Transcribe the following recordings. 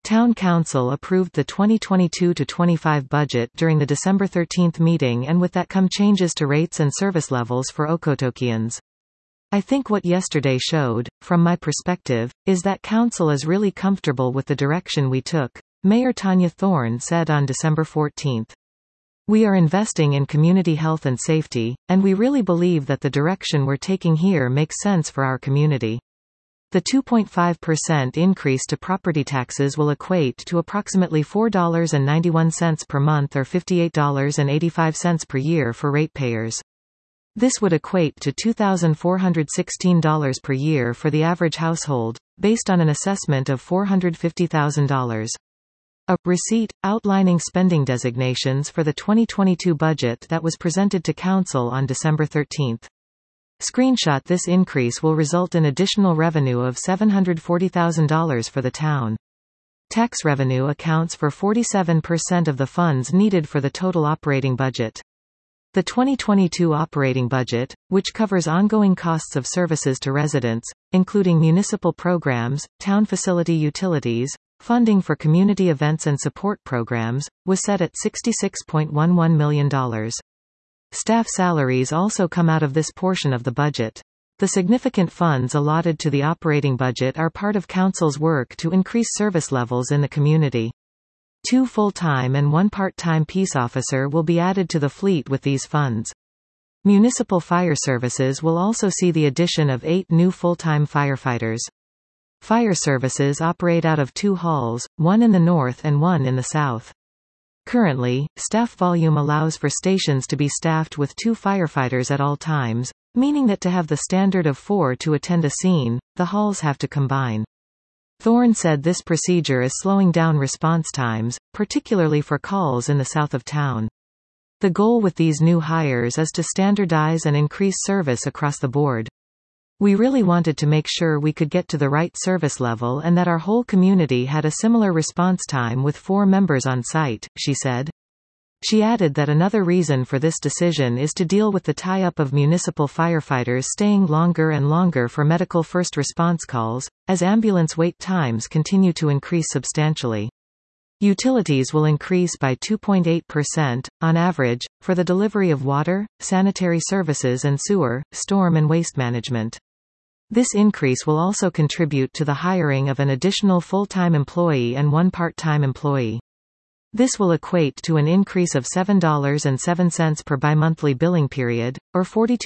Town Council approved the 2022-25 budget during the December 13 meeting, and with that come changes to rates and service levels for Okotokians. I think what yesterday showed, from my perspective, is that Council is really comfortable with the direction we took, Mayor Tanya Thorne said on December 14. We are investing in community health and safety, and we really believe that the direction we're taking here makes sense for our community. The 2.5% increase to property taxes will equate to approximately $4.91 per month or $58.85 per year for ratepayers. This would equate to $2,416 per year for the average household, based on an assessment of $450,000. A receipt outlining spending designations for the 2022 budget that was presented to Council on December 13. Screenshot. This increase will result in additional revenue of $740,000 for the town. Tax revenue accounts for 47% of the funds needed for the total operating budget. The 2022 operating budget, which covers ongoing costs of services to residents, including municipal programs, town facility utilities, funding for community events and support programs, was set at $66.11 million. Staff salaries also come out of this portion of the budget. The significant funds allotted to the operating budget are part of Council's work to increase service levels in the community. 2 full-time and 1 part-time peace officer will be added to the fleet with these funds. Municipal fire services will also see the addition of 8 new full-time firefighters. Fire services operate out of 2 halls, one in the north and one in the south. Currently, staff volume allows for stations to be staffed with 2 firefighters at all times, meaning that to have the standard of 4 to attend a scene, the halls have to combine. Thorne said this procedure is slowing down response times, particularly for calls in the south of town. The goal with these new hires is to standardize and increase service across the board. We really wanted to make sure we could get to the right service level and that our whole community had a similar response time with 4 members on site, she said. She added that another reason for this decision is to deal with the tie-up of municipal firefighters staying longer and longer for medical first response calls, as ambulance wait times continue to increase substantially. Utilities will increase by 2.8%, on average, for the delivery of water, sanitary services and sewer, storm and waste management. This increase will also contribute to the hiring of an additional full-time employee and 1 part-time employee. This will equate to an increase of $7.07 per bi-monthly billing period, or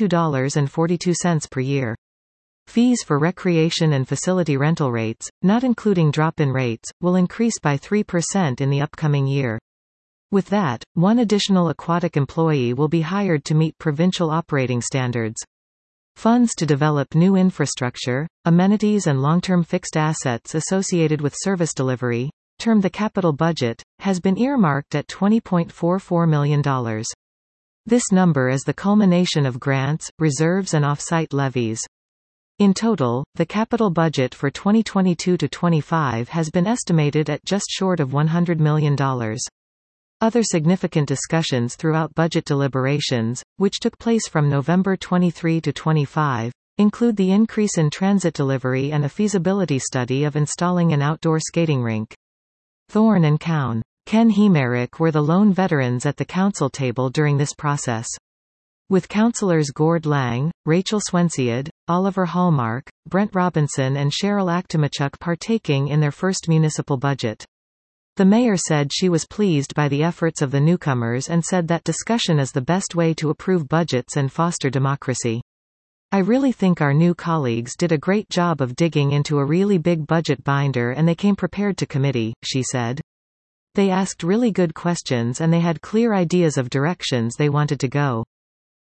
$42.42 per year. Fees for recreation and facility rental rates, not including drop-in rates, will increase by 3% in the upcoming year. With that, 1 additional aquatic employee will be hired to meet provincial operating standards. Funds to develop new infrastructure, amenities and long-term fixed assets associated with service delivery, termed the capital budget, has been earmarked at $20.44 million. This number is the culmination of grants, reserves and off-site levies. In total, the capital budget for 2022-25 has been estimated at just short of $100 million. Other significant discussions throughout budget deliberations, which took place from November 23 to 25, include the increase in transit delivery and a feasibility study of installing an outdoor skating rink. Thorne and Ken Hemerick were the lone veterans at the council table during this process. With councillors Gord Lang, Rachel Swensiad, Oliver Hallmark, Brent Robinson and Cheryl Aktimachuk partaking in their first municipal budget. The mayor said she was pleased by the efforts of the newcomers and said that discussion is the best way to approve budgets and foster democracy. I really think our new colleagues did a great job of digging into a really big budget binder and they came prepared to committee, she said. They asked really good questions and they had clear ideas of directions they wanted to go.